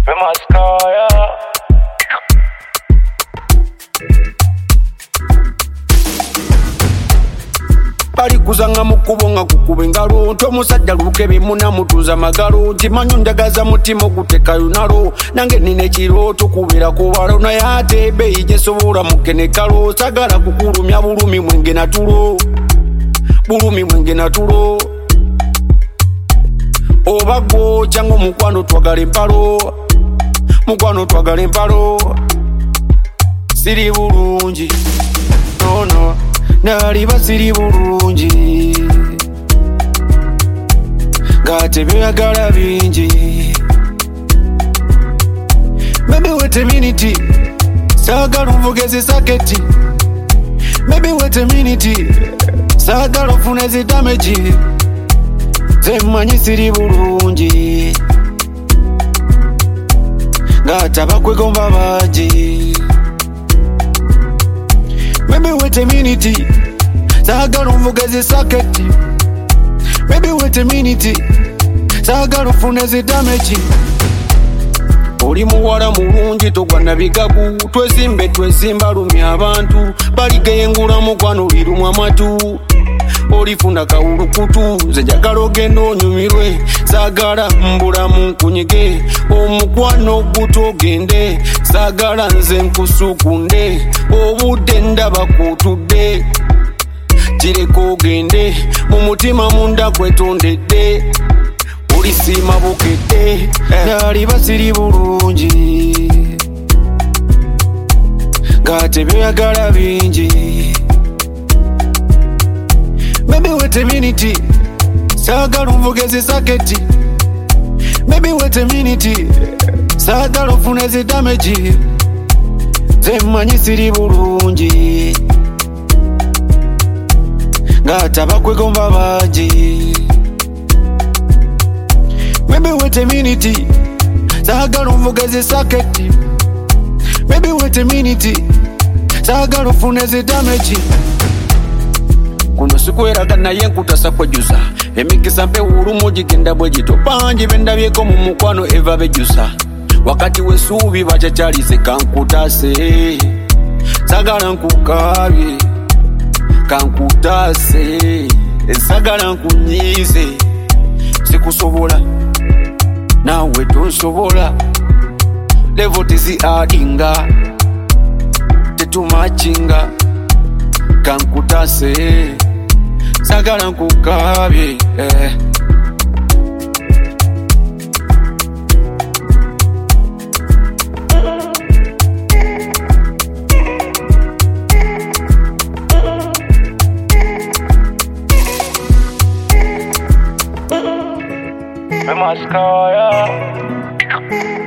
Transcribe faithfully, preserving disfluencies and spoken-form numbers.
Femaskaya. Bali kuzanga mukubo nga kukuba engalo nti omusajja lukebe munamutuuza magalo nti manyo njagaza mutima okuteka lunalo nange nina ekirooto kubeera ku balo naye ate ebbeeyi gye sobola mukenekalo sagala kukulumya bulumi mwenge natulo bulumi mwenge natulo oba gwo cyangwa omukwano twagala empalo mukwano twagala empalo siri bulungi nono naliba siri bulungi ngate byagala bingi maybe wait a minute sagala mvugezi saketi maybe wait a minute sagala ofunezi damage zemanyi siri bulungi ngate abakwegomba baji maybe wait a minute sagala omvugezi saketi maybe wait a minute sagala ofunezi damage oli muwala mulungi togwana bigagu twesimbe twesimba lumya abantu baligeyengula mukwano lirumwa amatu olifuna kawulukutu nze njagala ogenda onyumirwe sagala mbulamu nkunyige omukwano gutogende sagala nze nkusukunde obudde ndaba kutudde kireko ogende mu mutima munda kwetondedde olisiima bukedde naliba siri bulungi ngate byagala bingi maybe wait a minute sagala omvugezi saketi maybe wait a minute sagala ofunezi damage zemanyi siri bulungi ngate abakwegomba baji maybe wait a minute sagala omvugezi saketi maybe wait a minute sagala ofunezi damage kuno sikweraga naye nkutasa kwejusa emikisa mpe ulumu gigenda bwe gito bangi bendabyeko mu mukwano eva bejusa wakati wesuubi bacakyalise kankutase sagala nkukabye kankutase sagala nkunyize sikusobola nawe tonsobola levo tizi adinga tetumachinga kankutase sagala nkukabye eh. Femaskaya.